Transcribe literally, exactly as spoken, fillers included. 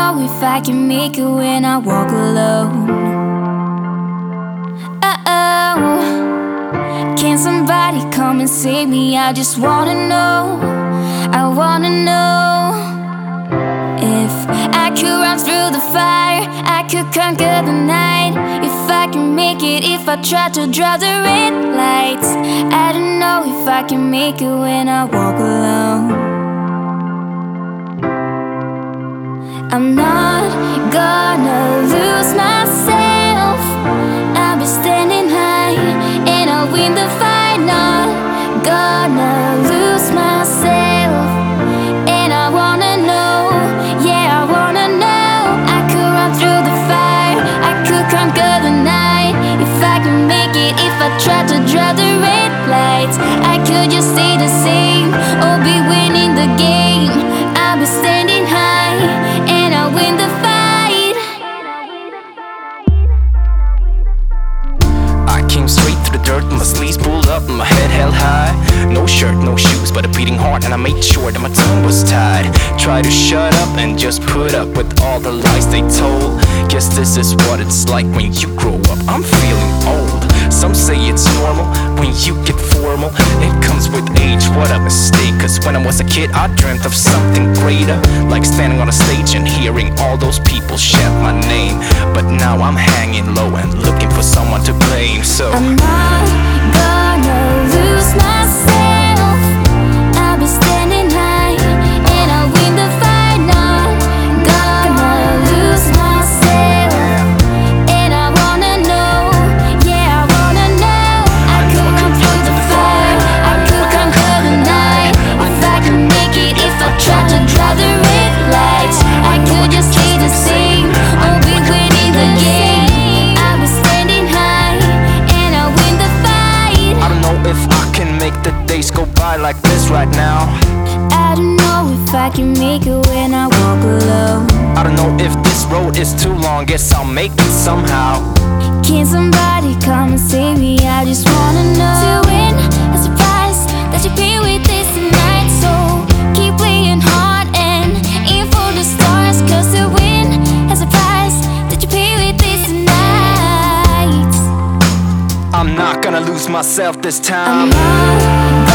know if I can make it when I walk alone. Uh-oh, can somebody come and save me? I just wanna know, I wanna know. If I could run through the fire, I could conquer the night. If I can make it, if I try to draw the red lights. I don't know if I can make it when I walk alone. I'm not gonna lose myself. I'll be standing high and I'll win the fight. Not gonna lose myself. And I wanna know, yeah, I wanna know. I could run through the fire, I could conquer the night. If I can make it, if I try to draw the red lights. I could just stay the same or be winning the game. I'll be standing high and I'll win the fight. I came straight through the dirt, my sleeves pulled up and my head held high. No shirt, no shoes, but a beating heart, and I made sure that my tongue was tied. Try to shut up and just put up with all the lies they told. Guess this is what it's like when you grow up. I'm feeling old. Some say it's normal when you get formal. It comes with age, what a mistake. Cause when I was a kid I dreamt of something greater, like standing on a stage and hearing all those people shout my name. But now I'm hanging low and looking for someone to blame. So I'm not gonna lose myself. I'll be standing high and I'll win the fight. Not gonna lose myself. And I wanna know, yeah, I wanna know. I could run through the fire, I could conquer the night. If I can make it, if I try to draw the red lights. I could just stay the same or be winning the game. I'll be standing high and I'll win the fight. I don't know if I can make the days go by like this right now. I don't know if I can make it when I walk alone. I don't know if this road is too long, guess I'll make it somehow. Can somebody come and save me? I just wanna know. To win is a price that you pay with this tonight. So keep playing hard and aim for the stars. Cause to win is a price that you pay with this tonight. I'm not gonna lose myself this I'm time. not